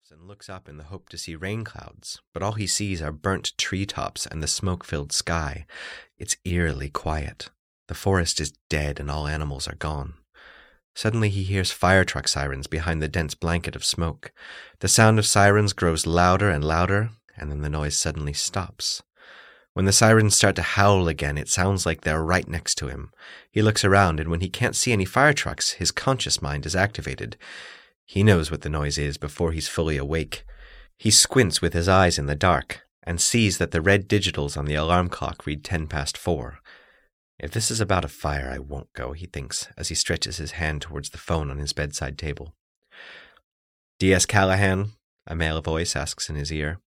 and looks up in the hope to see rain clouds, but all he sees are burnt treetops and the smoke-filled sky. It's eerily quiet. The forest is dead and all animals are gone. Suddenly he hears fire truck sirens behind the dense blanket of smoke. The sound of sirens grows louder and louder, and then the noise suddenly stops. When the sirens start to howl again, it sounds like they're right next to him. He looks around, and when he can't see any fire trucks, his conscious mind is activated. He knows what the noise is before he's fully awake. He squints with his eyes in the dark, and sees that the red digitals on the alarm clock read 4:10. If this is about a fire, I won't go, he thinks, as he stretches his hand towards the phone on his bedside table. D.S. Callahan? A male voice asks in his ear.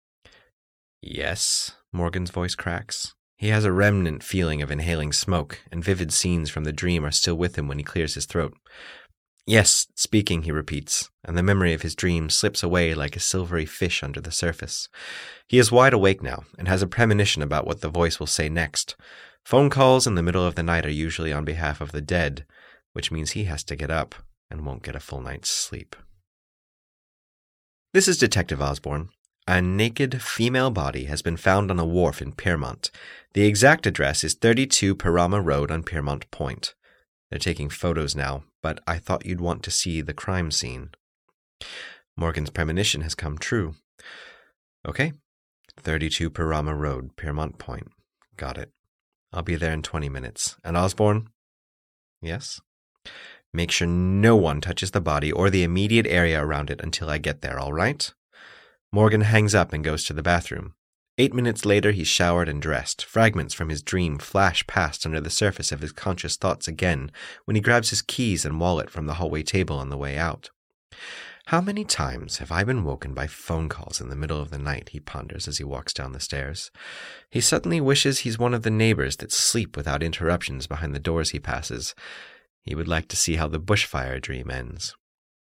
Yes, Morgan's voice cracks. He has a remnant feeling of inhaling smoke, and vivid scenes from the dream are still with him when he clears his throat. Yes, speaking, he repeats, and the memory of his dream slips away like a silvery fish under the surface. He is wide awake now, and has a premonition about what the voice will say next. Phone calls in the middle of the night are usually on behalf of the dead, which means he has to get up and won't get a full night's sleep. This is Detective Osborne. A naked female body has been found on a wharf in Piermont. The exact address is 32 Parama Road on Piermont Point. They're taking photos now, but I thought you'd want to see the crime scene. Morgan's premonition has come true. Okay, 32 Parama Road, Piermont Point. Got it. I'll be there in 20 minutes. And Osborne? Yes? Make sure no one touches the body or the immediate area around it until I get there, all right? Morgan hangs up and goes to the bathroom. 8 minutes later, he's showered and dressed. Fragments from his dream flash past under the surface of his conscious thoughts again when he grabs his keys and wallet from the hallway table on the way out. How many times have I been woken by phone calls in the middle of the night, he ponders as he walks down the stairs. He suddenly wishes he's one of the neighbors that sleep without interruptions behind the doors he passes. He would like to see how the bushfire dream ends.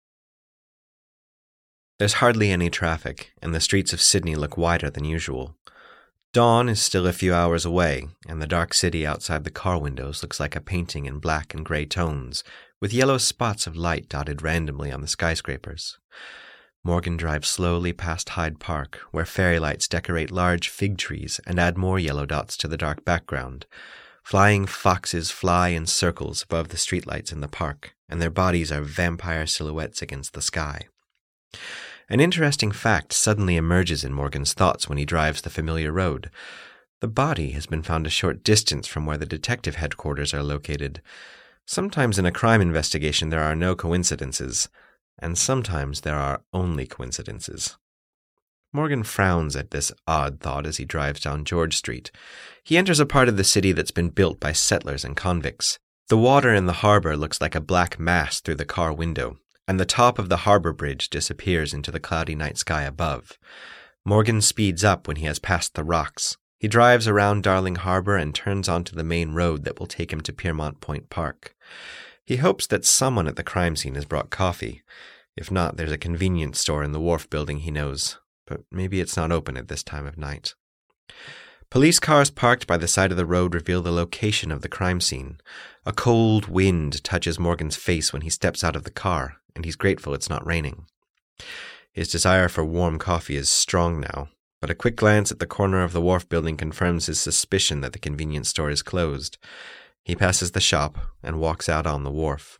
There's hardly any traffic, and the streets of Sydney look wider than usual. Dawn is still a few hours away, and the dark city outside the car windows looks like a painting in black and grey tones, with yellow spots of light dotted randomly on the skyscrapers. Morgan drives slowly past Hyde Park, where fairy lights decorate large fig trees and add more yellow dots to the dark background. Flying foxes fly in circles above the streetlights in the park, and their bodies are vampire silhouettes against the sky. An interesting fact suddenly emerges in Morgan's thoughts when he drives the familiar road. The body has been found a short distance from where the detective headquarters are located. Sometimes in a crime investigation there are no coincidences, and sometimes there are only coincidences. Morgan frowns at this odd thought as he drives down George Street. He enters a part of the city that's been built by settlers and convicts. The water in the harbor looks like a black mass through the car window, and the top of the harbor bridge disappears into the cloudy night sky above. Morgan speeds up when he has passed the rocks. He drives around Darling Harbor and turns onto the main road that will take him to Piermont Point Park. He hopes that someone at the crime scene has brought coffee. If not, there's a convenience store in the wharf building he knows, but maybe it's not open at this time of night. Police cars parked by the side of the road reveal the location of the crime scene. A cold wind touches Morgan's face when he steps out of the car, and he's grateful it's not raining. His desire for warm coffee is strong now, but a quick glance at the corner of the wharf building confirms his suspicion that the convenience store is closed. He passes the shop and walks out on the wharf.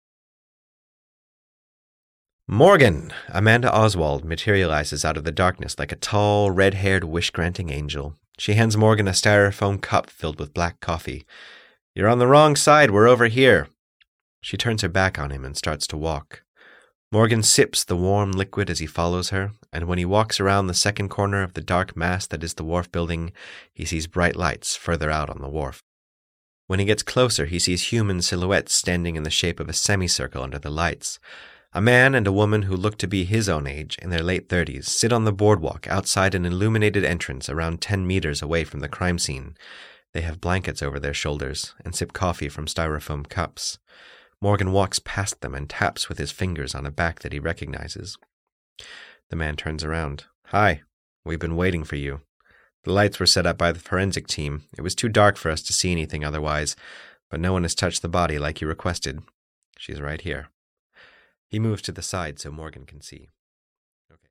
Morgan! Amanda Oswald materializes out of the darkness like a tall, red-haired, wish-granting angel. She hands Morgan a styrofoam cup filled with black coffee. "You're on the wrong side, we're over here." She turns her back on him and starts to walk. Morgan sips the warm liquid as he follows her, and when he walks around the second corner of the dark mass that is the wharf building, he sees bright lights further out on the wharf. When he gets closer, he sees human silhouettes standing in the shape of a semicircle under the lights. A man and a woman who look to be his own age, in their late 30s, sit on the boardwalk outside an illuminated entrance around 10 meters away from the crime scene. They have blankets over their shoulders and sip coffee from styrofoam cups. Morgan walks past them and taps with his fingers on a back that he recognizes. The man turns around. "Hi, we've been waiting for you. The lights were set up by the forensic team. It was too dark for us to see anything otherwise, but no one has touched the body like you requested. She's right here." He moves to the side so Morgan can see.